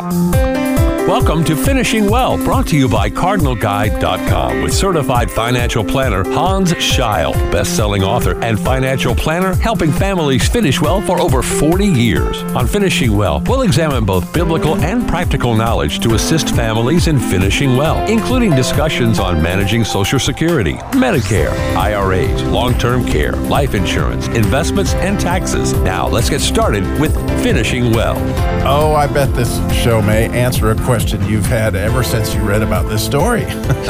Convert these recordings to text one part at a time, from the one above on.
Welcome to Finishing Well, brought to you by CardinalGuide.com with certified financial planner Hans Scheil, best-selling author and financial planner helping families finish well for over 40 years. On Finishing Well, we'll examine both biblical and practical knowledge to assist families in finishing well, including discussions on managing Social Security, Medicare, IRAs, long-term care, life insurance, investments, and taxes. Now, let's get started with Finishing Well. Oh, I bet this show may answer a question you've had ever since you read about this story.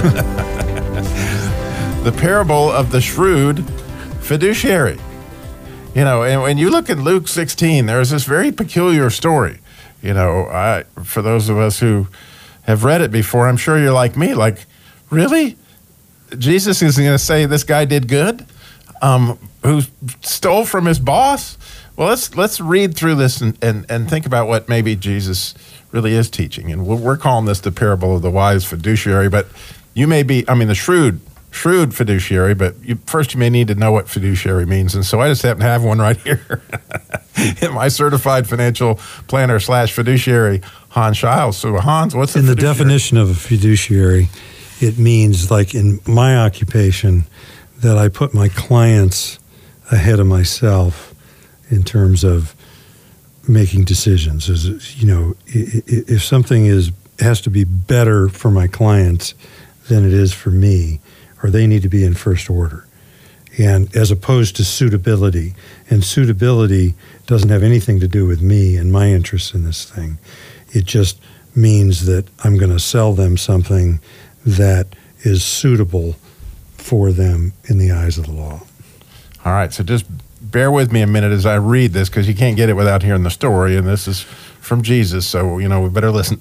The parable of the shrewd fiduciary. You know, and when you look at Luke 16, there's this very peculiar story. You know, for those of us who have read it before, I'm sure you're like me, like, really? Jesus is going to say this guy did good? Who stole from his boss? Well, let's read through this and think about what maybe Jesus really is teaching. And we're calling this the parable of the wise fiduciary, but you may be, the shrewd fiduciary, but first you may need to know what fiduciary means. And so I just happen to have one right here. In my certified financial planner / fiduciary, Hans Scheil. So Hans, what's a fiduciary? In the definition of a fiduciary, it means, like in my occupation, that I put my clients ahead of myself in terms of making decisions. As you know, if something has to be better for my clients than it is for me, or they need to be in first order, and as opposed to suitability. And suitability doesn't have anything to do with me and my interests in this thing. It just means that I'm going to sell them something that is suitable for them in the eyes of the law. All right, so just bear with me a minute as I read this, because you can't get it without hearing the story, and this is from Jesus, so, we better listen.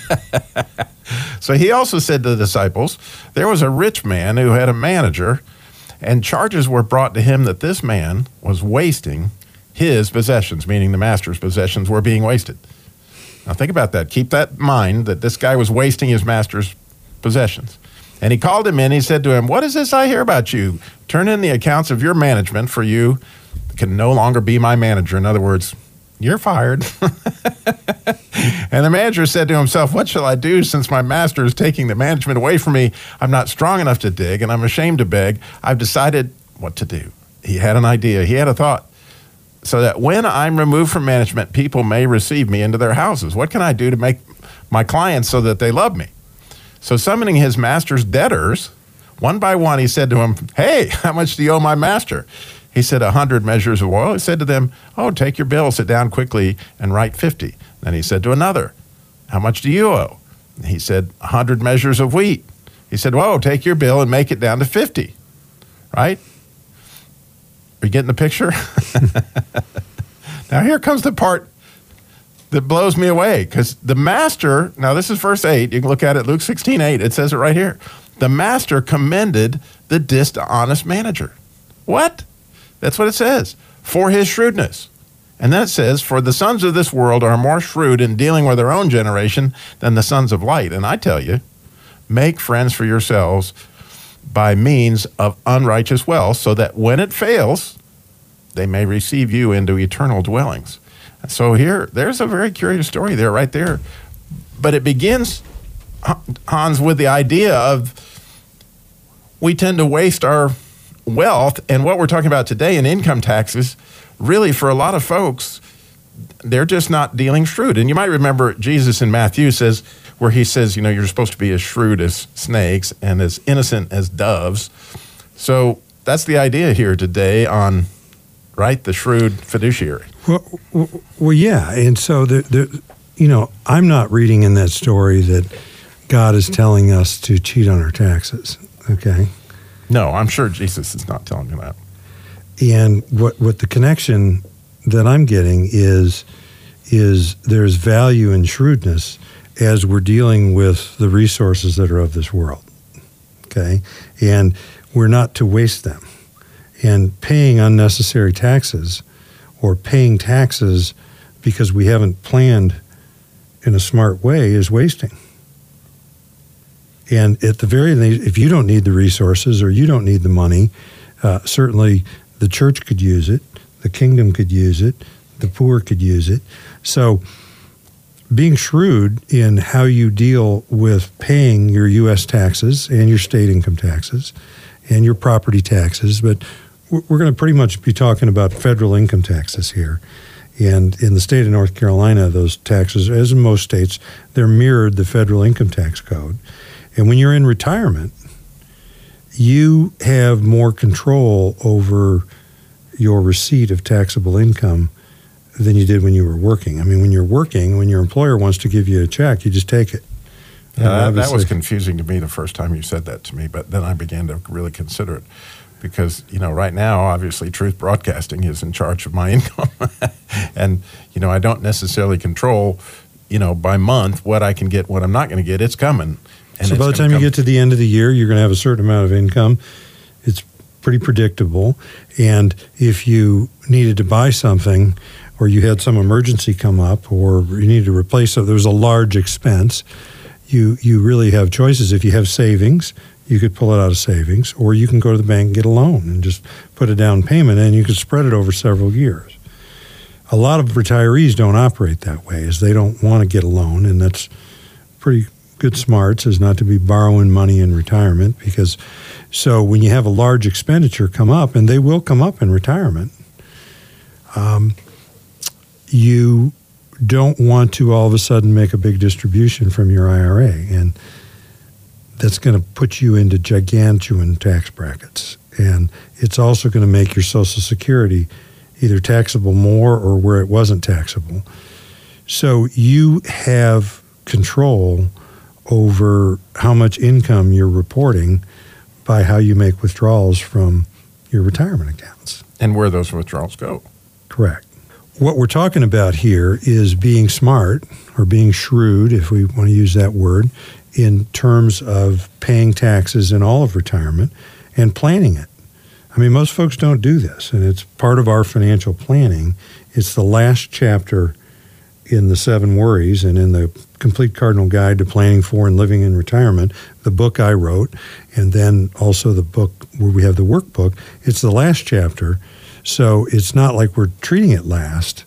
So he also said to the disciples, there was a rich man who had a manager, and charges were brought to him that this man was wasting his possessions, meaning the master's possessions were being wasted. Now think about that. Keep that in mind, that this guy was wasting his master's possessions. And he called him in. He said to him, what is this I hear about you? Turn in the accounts of your management, for you can no longer be my manager. In other words, you're fired. And the manager said to himself, what shall I do, since my master is taking the management away from me? I'm not strong enough to dig, and I'm ashamed to beg. I've decided what to do. He had an idea. He had a thought. So that when I'm removed from management, people may receive me into their houses. What can I do to make my clients so that they love me? So summoning his master's debtors, one by one, he said to him, hey, how much do you owe my master? He said, 100 measures of oil. He said to them, oh, take your bill, sit down quickly, and write 50. Then he said to another, how much do you owe? He said, 100 measures of wheat. He said, whoa, take your bill and make it down to 50. Right? Are you getting the picture? Now here comes the part that blows me away, because the master, now this is verse 8, you can look at it, Luke 16:8, it says it right here. The master commended the dishonest manager. What? That's what it says, for his shrewdness. And then it says, for the sons of this world are more shrewd in dealing with their own generation than the sons of light. And I tell you, make friends for yourselves by means of unrighteous wealth, so that when it fails, they may receive you into eternal dwellings. So there's a very curious story there, right there. But it begins, Hans, with the idea of we tend to waste our wealth. And what we're talking about today in income taxes, really for a lot of folks, they're just not dealing shrewd. And you might remember Jesus in Matthew where he says, you're supposed to be as shrewd as snakes and as innocent as doves. So that's the idea here today on, right, the shrewd fiduciary. Well, yeah. And so, I'm not reading in that story that God is telling us to cheat on our taxes, okay? No, I'm sure Jesus is not telling you that. And what the connection that I'm getting is there's value in shrewdness as we're dealing with the resources that are of this world, okay? And we're not to waste them. And paying unnecessary taxes or paying taxes because we haven't planned in a smart way is wasting. And at the very least, if you don't need the resources or you don't need the money, certainly the church could use it, the kingdom could use it, the poor could use it. So being shrewd in how you deal with paying your U.S. taxes and your state income taxes and your property taxes. But we're going to pretty much be talking about federal income taxes here. And in the state of North Carolina, those taxes, as in most states, they're mirrored the federal income tax code. And when you're in retirement, you have more control over your receipt of taxable income than you did when you were working. I mean, when you're working, when your employer wants to give you a check, you just take it. Yeah, that was confusing to me the first time you said that to me, but then I began to really consider it. Because, right now, obviously, Truth Broadcasting is in charge of my income. And, I don't necessarily control, by month what I can get, what I'm not going to get. It's coming. And so by the time you get to the end of the year, you're going to have a certain amount of income. It's pretty predictable. And if you needed to buy something or you had some emergency come up or you needed to replace it, there was a large expense, you really have choices. If you have savings, you could pull it out of savings, or you can go to the bank and get a loan and just put a down payment, and you can spread it over several years. A lot of retirees don't operate that way, as they don't want to get a loan, and that's pretty good smarts, is not to be borrowing money in retirement, because so when you have a large expenditure come up, and they will come up in retirement, you don't want to all of a sudden make a big distribution from your IRA, and that's going to put you into gigantuan tax brackets. And it's also going to make your Social Security either taxable more or where it wasn't taxable. So you have control over how much income you're reporting by how you make withdrawals from your retirement accounts. And where those withdrawals go. Correct. What we're talking about here is being smart, or being shrewd, if we want to use that word, in terms of paying taxes in all of retirement and planning it. I mean, most folks don't do this, and it's part of our financial planning. It's the last chapter in the 7 Worries and in the Complete Cardinal Guide to Planning for and Living in Retirement, the book I wrote, and then also the book where we have the workbook. It's the last chapter, so it's not like we're treating it last,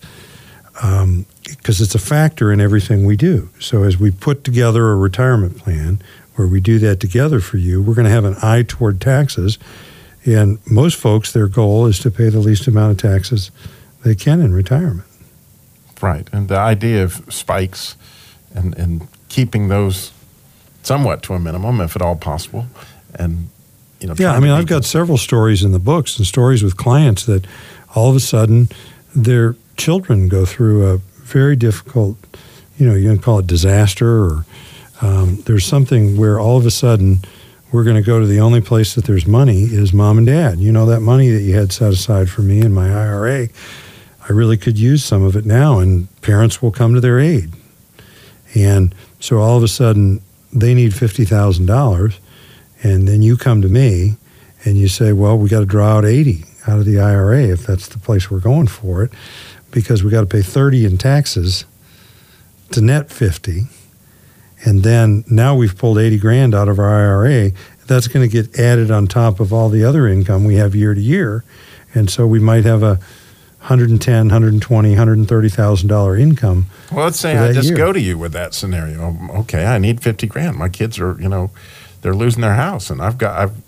because it's a factor in everything we do. So as we put together a retirement plan where we do that together for you, we're going to have an eye toward taxes. And most folks, their goal is to pay the least amount of taxes they can in retirement. Right. And the idea of spikes and keeping those somewhat to a minimum, if at all possible. And, yeah, I mean, I've got several stories in the books and stories with clients that all of a sudden their children go through a very difficult, you can call it disaster, or there's something where all of a sudden we're going to go to the only place that there's money is mom and dad. That money that you had set aside for me in my IRA, I really could use some of it now, and parents will come to their aid. And so all of a sudden they need $50,000, and then you come to me and you say, well, we got to draw out 80 out of the IRA if that's the place we're going for it, because we got to pay 30 in taxes to net 50. And then now we've pulled 80 grand out of our IRA. That's going to get added on top of all the other income we have year to year. And so we might have a $110,000, $120,000, $130,000 income. Well, let's say I just go to you with that scenario. Okay, I need 50 grand. My kids are, they're losing their house, and I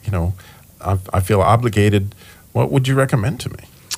feel obligated. What would you recommend to me?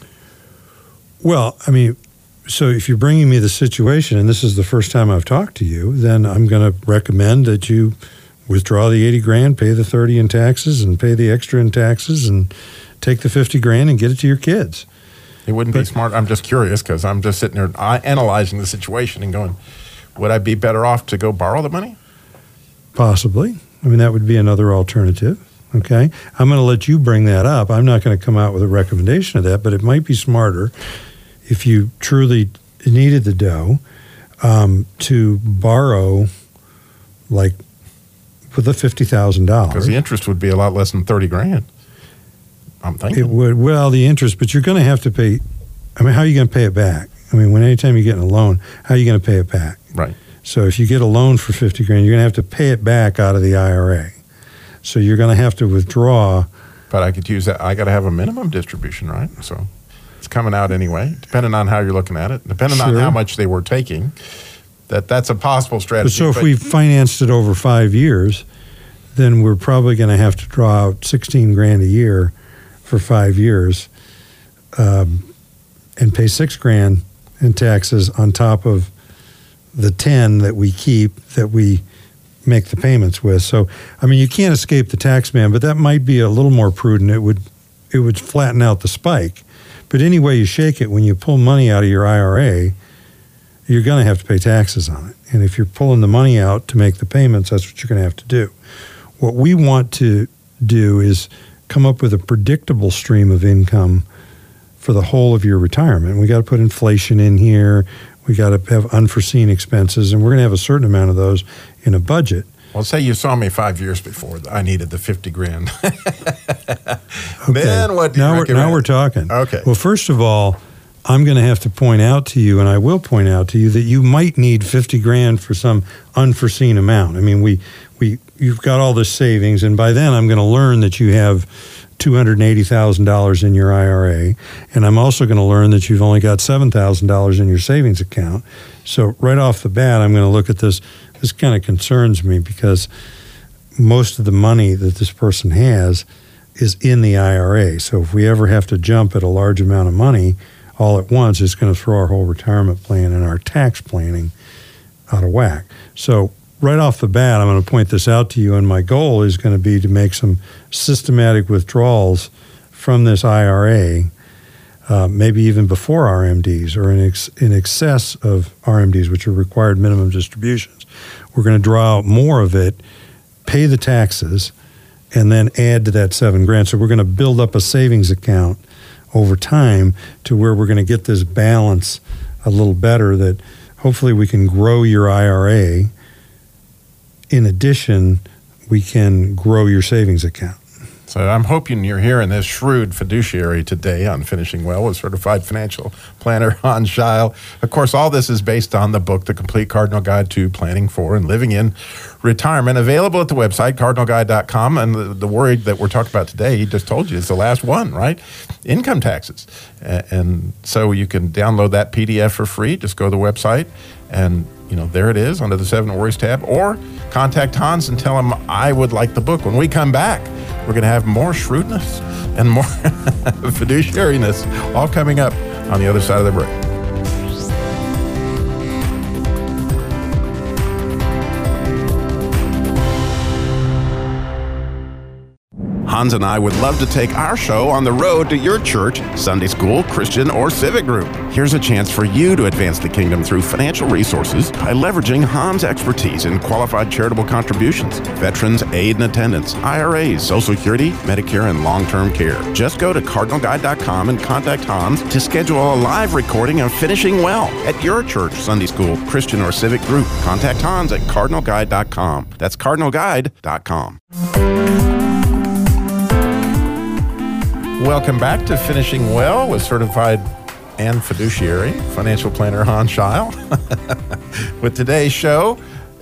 Well, I mean, so if you're bringing me the situation, and this is the first time I've talked to you, then I'm going to recommend that you withdraw the 80 grand, pay the 30 in taxes, and pay the extra in taxes, and take the 50 grand and get it to your kids. It wouldn't be smart. I'm just curious, because I'm just sitting there analyzing the situation and going, would I be better off to go borrow the money? Possibly. I mean, that would be another alternative. Okay. I'm going to let you bring that up. I'm not going to come out with a recommendation of that, but it might be smarter if you truly needed the dough to borrow, like, with the $50,000. Because the interest would be a lot less than 30 grand. I'm thinking. It would. Well, the interest, but you're going to have to pay. I mean, how are you going to pay it back? I mean, anytime you're getting a loan, how are you going to pay it back? Right. So if you get a loan for 50 grand, you're going to have to pay it back out of the IRA. So you're going to have to withdraw. But I could use that. I got to have a minimum distribution, right? So it's coming out anyway, depending on how you're looking at it, depending on how much they were taking. that's a possible strategy. So if we financed it over 5 years, then we're probably going to have to draw out $16,000 a year for 5 years, and pay $6,000 in taxes on top of the 10 that we keep, that we make the payments with. So, I mean, you can't escape the tax man, but that might be a little more prudent. It would flatten out the spike. But any way you shake it, when you pull money out of your IRA, you're going to have to pay taxes on it. And if you're pulling the money out to make the payments, that's what you're going to have to do. What we want to do is come up with a predictable stream of income for the whole of your retirement. We got to put inflation in here. We got to have unforeseen expenses, and we're going to have a certain amount of those in a budget. Well, say you saw me 5 years before I needed the $50,000. Okay. Then what do you recommend? Now we're talking. Okay. Well, first of all, I'm going to have to point out to you, and I will point out to you, that you might need $50,000 for some unforeseen amount. I mean, you've got all this savings, and by then I'm going to learn that you have $280,000 in your IRA, and I'm also going to learn that you've only got $7,000 in your savings account. So right off the bat, I'm going to look at this. This kind of concerns me because most of the money that this person has is in the IRA. So if we ever have to jump at a large amount of money all at once, it's going to throw our whole retirement plan and our tax planning out of whack. So right off the bat, I'm going to point this out to you, and my goal is going to be to make some systematic withdrawals from this IRA, maybe even before RMDs or in excess of RMDs, which are required minimum distributions. We're going to draw out more of it, pay the taxes, and then add to that $7,000. So we're going to build up a savings account over time to where we're going to get this balance a little better, that hopefully we can grow your IRA. In addition, we can grow your savings account. So I'm hoping you're hearing this shrewd fiduciary today on Finishing Well with certified financial planner Hans Scheil. Of course, all this is based on the book, The Complete Cardinal Guide to Planning for and Living in Retirement, available at the website, cardinalguide.com. And the worry that we're talking about today, he just told you, is the last one, right? Income taxes. And so you can download that PDF for free. Just go to the website and, there it is under the 7 Worries tab, or contact Hans and tell him I would like the book. When we come back, we're going to have more shrewdness and more fiduciariness all coming up on the other side of the break. Hans and I would love to take our show on the road to your church, Sunday school, Christian, or civic group. Here's a chance for you to advance the kingdom through financial resources by leveraging Hans' expertise in qualified charitable contributions, veterans aid and attendance, IRAs, Social Security, Medicare, and long-term care. Just go to cardinalguide.com and contact Hans to schedule a live recording of Finishing Well at your church, Sunday school, Christian, or civic group. Contact Hans at cardinalguide.com. That's cardinalguide.com. Welcome back to Finishing Well with certified and fiduciary financial planner Hans Scheil. With today's show,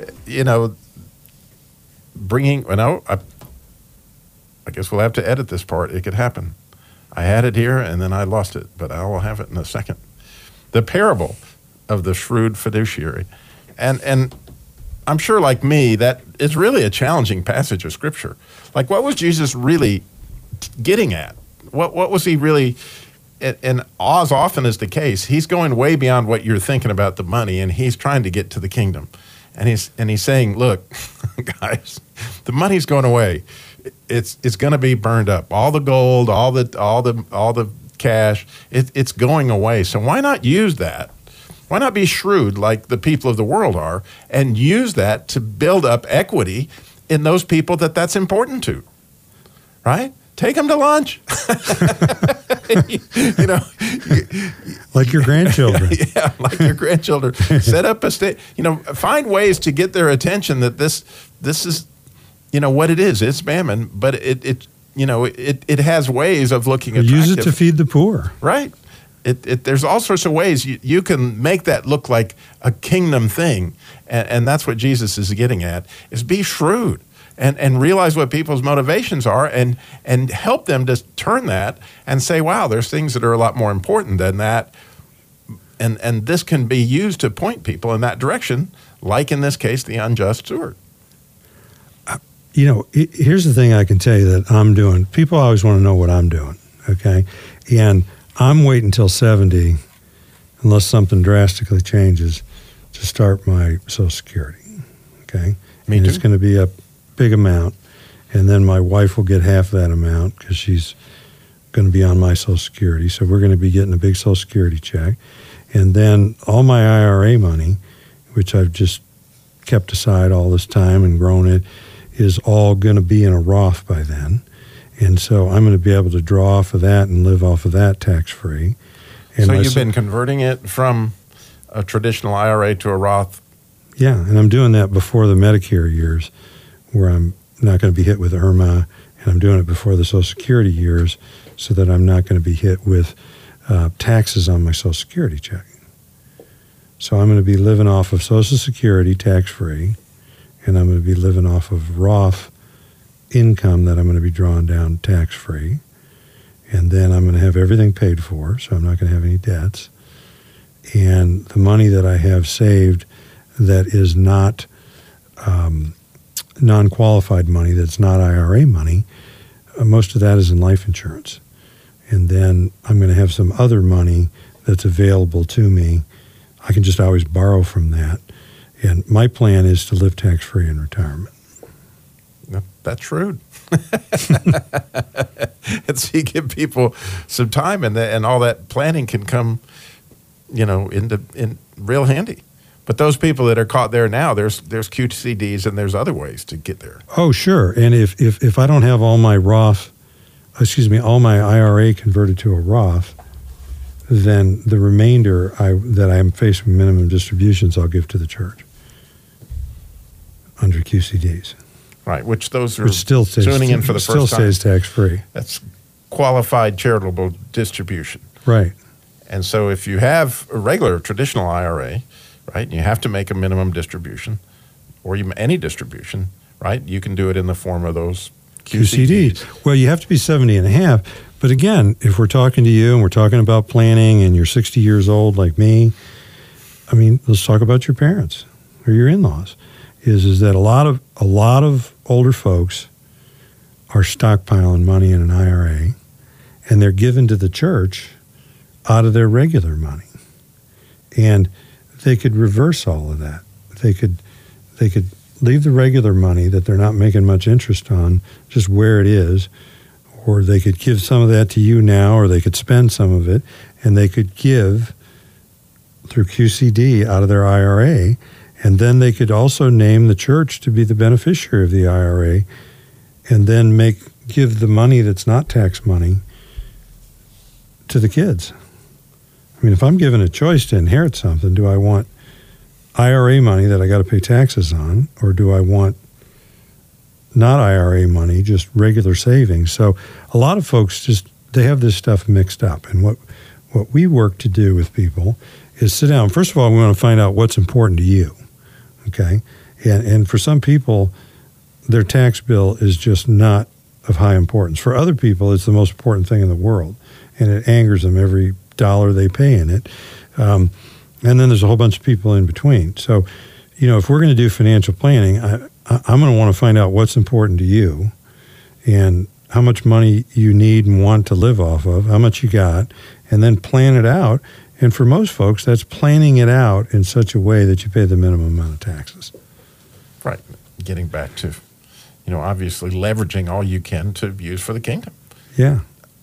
I guess we'll have to edit this part. It could happen. I had it here and then I lost it, but I will have it in a second. The parable of the shrewd fiduciary. And I'm sure, like me, that is really a challenging passage of Scripture. Like, what was Jesus really getting at? What was he really, and as often is the case, he's going way beyond what you're thinking about the money, and he's trying to get to the kingdom. And he's saying, look, guys, the money's going away. It's going to be burned up. All the gold, all the cash, it's going away. So why not use that? Why not be shrewd like the people of the world are and use that to build up equity in those people that's important to, right? Take them to lunch. Like your grandchildren. Yeah, like your grandchildren. Set up a state. Find ways to get their attention that this is, what it is. It's mammon, but it has ways of looking attractive. Use it to feed the poor. Right. There's all sorts of ways you can make that look like a kingdom thing, and that's what Jesus is getting at, is be shrewd. And realize what people's motivations are and help them to turn that and say, wow, there's things that are a lot more important than that. And this can be used to point people in that direction, like in this case, the unjust steward. Here's the thing I can tell you that I'm doing. People always want to know what I'm doing, okay? And I'm waiting until 70, unless something drastically changes, to start my Social Security, okay? Me and too. It's going to be a big amount, and then my wife will get half that amount because she's going to be on my Social Security. So we're going to be getting a big Social Security check. And then all my IRA money, which I've just kept aside all this time and grown it, is all going to be in a Roth by then. And so I'm going to be able to draw off of that and live off of that tax-free. And so you've been converting it from a traditional IRA to a Roth? Yeah, and I'm doing that before the Medicare years where I'm not going to be hit with IRMA, and I'm doing it before the Social Security years so that I'm not going to be hit with taxes on my Social Security check. So I'm going to be living off of Social Security tax-free, and I'm going to be living off of Roth income that I'm going to be drawing down tax-free. And then I'm going to have everything paid for, so I'm not going to have any debts. And the money that I have saved that is not non-qualified money, that's not IRA money, most of that is in life insurance. And then I'm going to have some other money that's available to me. I can just always borrow from that. And my plan is to live tax-free in retirement. That's shrewd. And so you give people some time, and all that planning can come, in real handy. But those people that are caught there now, there's QCDs and there's other ways to get there. Oh, sure. And if I don't have all my all my IRA converted to a Roth, then the remainder that I'm faced with minimum distributions, I'll give to the church under QCDs. Right, which those are still tuning in for the first time. Still stays tax-free. That's qualified charitable distribution. Right. And so if you have a regular traditional IRA, right, you have to make a minimum distribution, or any distribution, right? You can do it in the form of those QCDs. Well, you have to be 70 and a half. But again, if we're talking to you and we're talking about planning and you're 60 years old like me, I mean, let's talk about your parents or your in-laws. Is that a lot of older folks are stockpiling money in an IRA, and they're given to the church out of their regular money. And they could reverse all of that. They could leave the regular money that they're not making much interest on just where it is, or they could give some of that to you now, or they could spend some of it, and they could give through QCD out of their IRA, and then they could also name the church to be the beneficiary of the IRA, and then give the money that's not tax money to the kids. I mean, if I'm given a choice to inherit something, do I want IRA money that I got to pay taxes on, or do I want not IRA money, just regular savings? So a lot of folks they have this stuff mixed up. And what we work to do with people is sit down. First of all, we want to find out what's important to you, okay? And for some people, their tax bill is just not of high importance. For other people, it's the most important thing in the world, and it angers them every dollar they pay in it. And then there's a whole bunch of people in between. So, if we're going to do financial planning, I'm going to want to find out what's important to you and how much money you need and want to live off of, how much you got, and then plan it out. And for most folks, that's planning it out in such a way that you pay the minimum amount of taxes. Right. Getting back to, obviously leveraging all you can to use for the kingdom. Yeah.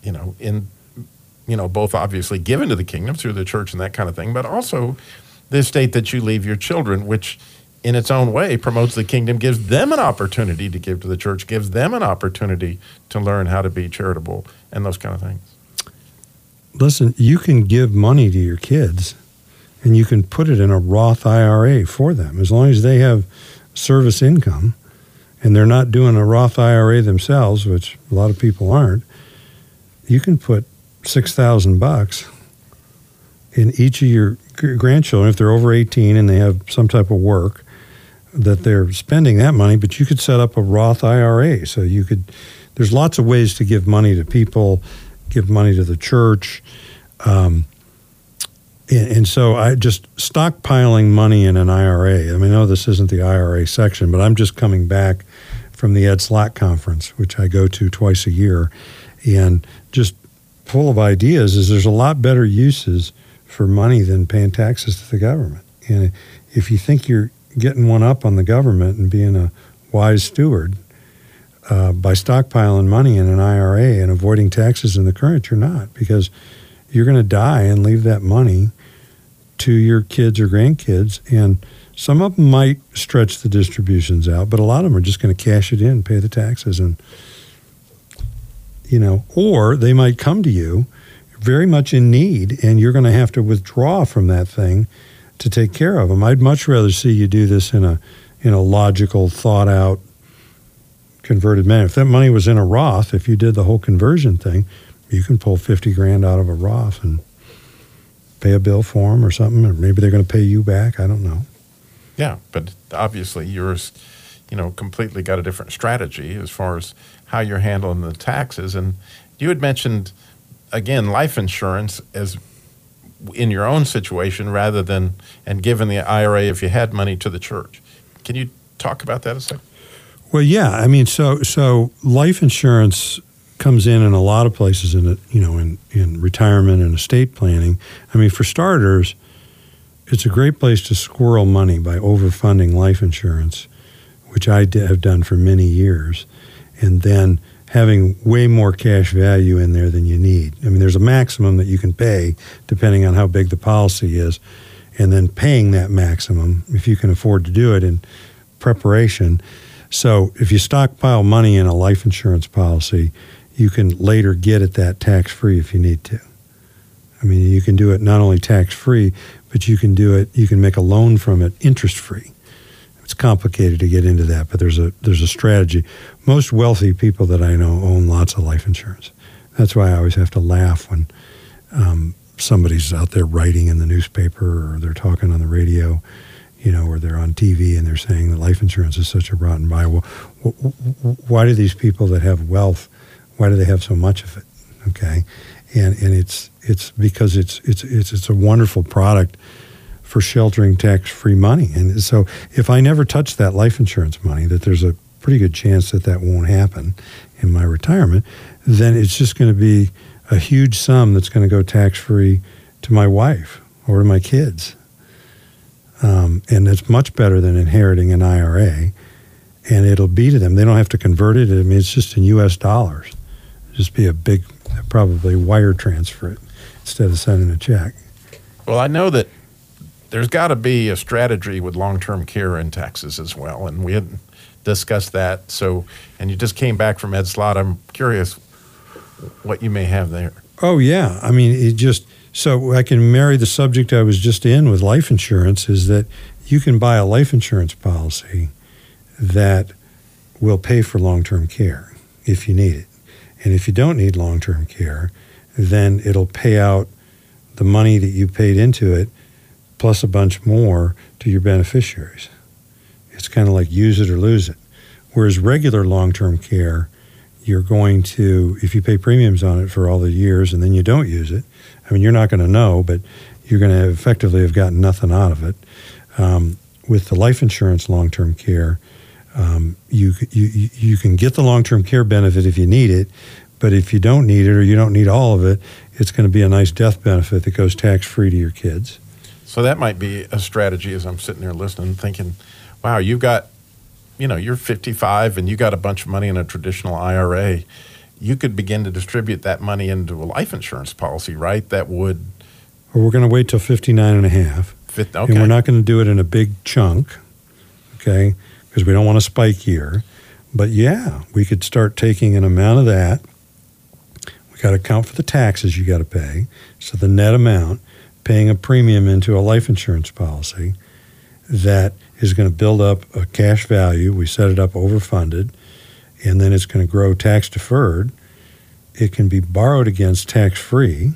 Both obviously given to the kingdom through the church and that kind of thing, but also the estate that you leave your children, which in its own way promotes the kingdom, gives them an opportunity to give to the church, gives them an opportunity to learn how to be charitable and those kind of things. Listen, you can give money to your kids and you can put it in a Roth IRA for them as long as they have service income and they're not doing a Roth IRA themselves, which a lot of people aren't. You can put $6,000 in each of your grandchildren if they're over 18 and they have some type of work that they're spending that money, but you could set up a Roth IRA. So there's lots of ways to give money to people, give money to the church. And so I just stockpiling money in an IRA. I mean, no, this isn't the IRA section, but I'm just coming back from the Ed Slott conference, which I go to twice a year, and just full of ideas is there's a lot better uses for money than paying taxes to the government. And if you think you're getting one up on the government and being a wise steward by stockpiling money in an IRA and avoiding taxes in the current, you're not, because you're going to die and leave that money to your kids or grandkids, and some of them might stretch the distributions out, but a lot of them are just going to cash it in, pay the taxes, and or they might come to you very much in need, and you're going to have to withdraw from that thing to take care of them. I'd much rather see you do this in a logical, thought out, converted manner. If that money was in a Roth, if you did the whole conversion thing, you can pull $50,000 out of a Roth and pay a bill for them or something, or maybe they're going to pay you back. I don't know. Yeah, but obviously yours, completely got a different strategy as far as how you're handling the taxes. And you had mentioned, again, life insurance as in your own situation rather than, and given the IRA if you had money to the church. Can you talk about that a second? Well, yeah. I mean, so life insurance comes in a lot of places in retirement and estate planning. I mean, for starters, it's a great place to squirrel money by overfunding life insurance, which I have done for many years, and then having way more cash value in there than you need. I mean, there's a maximum that you can pay depending on how big the policy is, and then paying that maximum if you can afford to do it in preparation. So if you stockpile money in a life insurance policy, you can later get at that tax-free if you need to. I mean, you can do it not only tax-free, but you can do it, you can make a loan from it interest-free. It's complicated to get into that, but there's a strategy. Most wealthy people that I know own lots of life insurance. That's why I always have to laugh when somebody's out there writing in the newspaper or they're talking on the radio, or they're on TV and they're saying that life insurance is such a rotten buy. Well, why do these people that have wealth, why do they have so much of it? Okay, and it's because it's a wonderful product for sheltering tax-free money. And so if I never touch that life insurance money, that there's a pretty good chance that won't happen in my retirement, then it's just going to be a huge sum that's going to go tax-free to my wife or to my kids. And it's much better than inheriting an IRA. And it'll be to them. They don't have to convert it. I mean, it's just in U.S. dollars. It'll just be a big, probably wire transfer it instead of sending a check. Well, I know that there's got to be a strategy with long-term care in Texas as well, and we hadn't discussed that. So, and you just came back from Ed Slott. I'm curious what you may have there. Oh, yeah. I mean, so I can marry the subject I was just in with life insurance, is that you can buy a life insurance policy that will pay for long-term care if you need it. And if you don't need long-term care, then it'll pay out the money that you paid into it plus a bunch more to your beneficiaries. It's kind of like use it or lose it. Whereas regular long-term care, you're going to, if you pay premiums on it for all the years and then you don't use it, I mean, you're not going to know, but you're going to effectively have gotten nothing out of it. With the life insurance long-term care, you can get the long-term care benefit if you need it, but if you don't need it or you don't need all of it, it's going to be a nice death benefit that goes tax-free to your kids. So that might be a strategy as I'm sitting there listening, thinking, wow, you've got, you're 55 and you got a bunch of money in a traditional IRA. You could begin to distribute that money into a life insurance policy, right? That would... Well, we're going to wait till 59 and a half. Okay. And we're not going to do it in a big chunk, okay, because we don't want a spike year. But, yeah, we could start taking an amount of that. We got to account for the taxes you got to pay. So the net amount, paying a premium into a life insurance policy that is going to build up a cash value. We set it up overfunded, and then it's going to grow tax deferred. It can be borrowed against tax-free,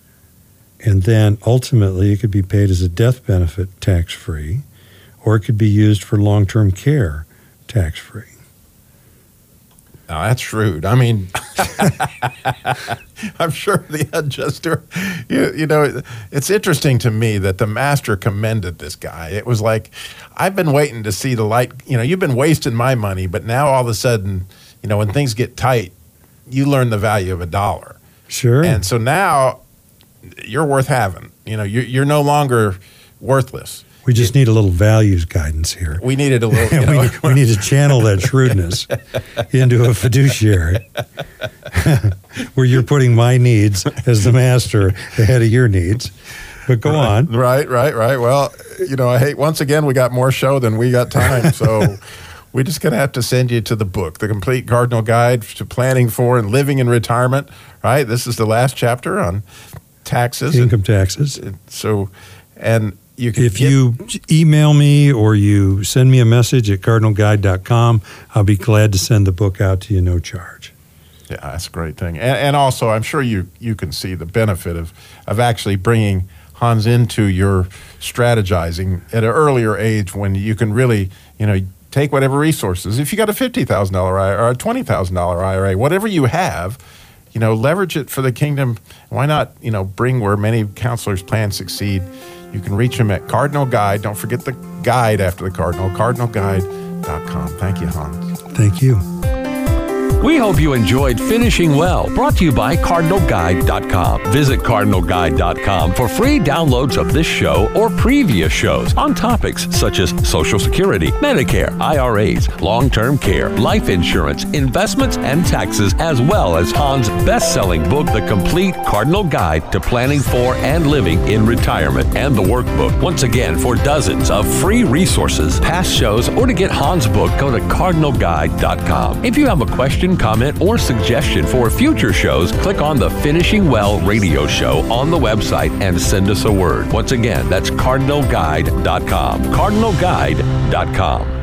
and then ultimately it could be paid as a death benefit tax-free, or it could be used for long-term care tax-free. Now, that's shrewd. I mean, I'm sure the unjust steward, you know, it's interesting to me that the master commended this guy. It was like, I've been waiting to see the light. You know, you've been wasting my money, but now all of a sudden, you know, when things get tight, you learn the value of $1. Sure. And so now you're worth having. You know, you're no longer worthless. We just need a little values guidance here. We needed a little. You know, we need to channel that shrewdness into a fiduciary where you're putting my needs as the master ahead of your needs. But go on. Right. Well, you know, I hate, once again, we got more show than we got time. So we're just going to have to send you to the book, The Complete Cardinal Guide to Planning for and Living in Retirement. Right. This is the last chapter on taxes. Income taxes. So, and you can you email me or you send me a message at cardinalguide.com, I'll be glad to send the book out to you, no charge. Yeah, that's a great thing. And also, I'm sure you can see the benefit of actually bringing Hans into your strategizing at an earlier age when you can really, you know, take whatever resources. If you got a $50,000 IRA or a $20,000 IRA, whatever you have, you know, leverage it for the kingdom. Why not, you know, bring where many counselors plan succeed. You can reach him at Cardinal Guide. Don't forget the guide after the Cardinal, cardinalguide.com. Thank you, Hans. Thank you. We hope you enjoyed Finishing Well, brought to you by CardinalGuide.com. Visit CardinalGuide.com for free downloads of this show or previous shows on topics such as Social Security, Medicare, IRAs, long-term care, life insurance, investments, and taxes, as well as Hans' best-selling book, The Complete Cardinal Guide to Planning for and Living in Retirement, and the workbook. Once again, for dozens of free resources, past shows, or to get Hans' book, go to CardinalGuide.com. If you have a question, comment, or suggestion for future shows, click on the Finishing Well radio show on the website and send us a word. Once again, that's CardinalGuide.com. CardinalGuide.com.